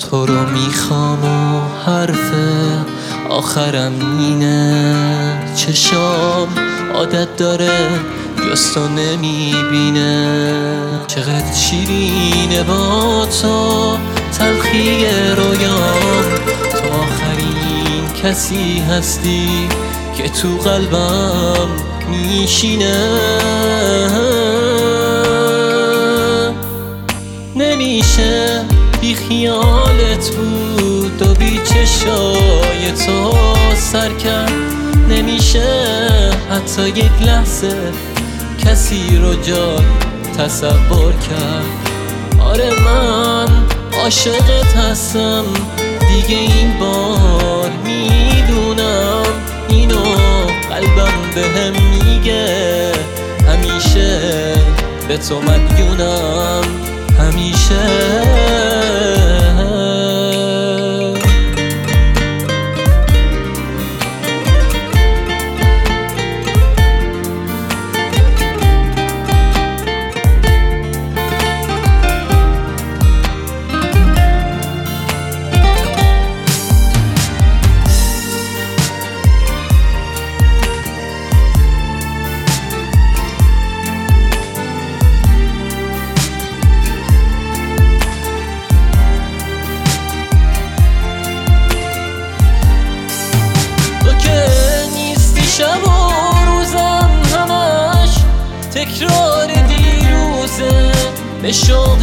تو رو میخوام و حرف آخرم اینه، چشام عادت داره جستو نمیبینه. چقدر شیرینه با تو تلخی رویام، تو آخرین کسی هستی که تو قلبم میشینه. نمیشه بی خیالت بود و بی چشای تو سر کرد، نمیشه حتی یک لحظه کسی رو جای تصور کرد. آره من عاشقت هستم دیگه، این بار میدونم اینو، قلبم بهم میگه همیشه به تو مدیونم، همیشه. شب و روزم همش تکرار دیروزه، به شوق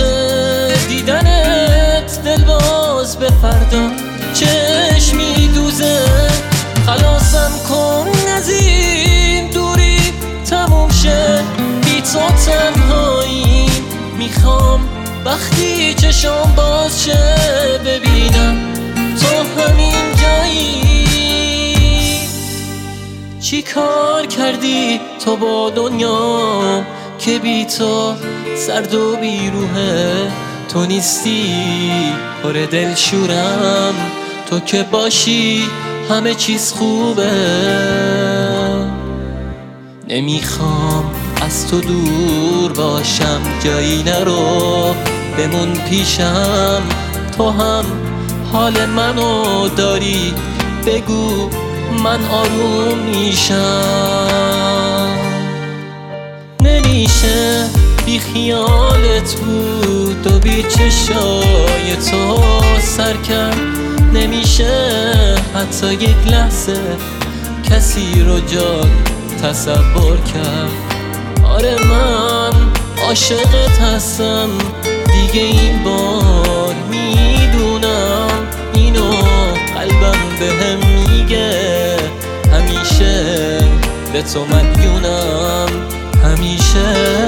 دیدنت دل باز به فردا چشم میدوزه. خلاصم کن از این دوری تموم شه، بی تو تنهایی میخوام وقتی چشام باز شه ببینم تو همین جایی. چی کار کردی تو با دنیا که بی تو سرد و بی روحه؟ تو نیستی پر دلشورم، تو که باشی همه چیز خوبه. نمیخوام از تو دور باشم، جایی نرو بمون پیشم، تو هم حال منو داری بگو من آروم میشم. نمیشه بی خیالت بود و بی چشای تو سر کرد، نمیشه حتی یک لحظه کسی رو جای تصور کرد. آره من عاشقت هستم دیگه، این بار میدونم اینو، قلبم بهم میگه همیشه به تو مدیونم، همیشه.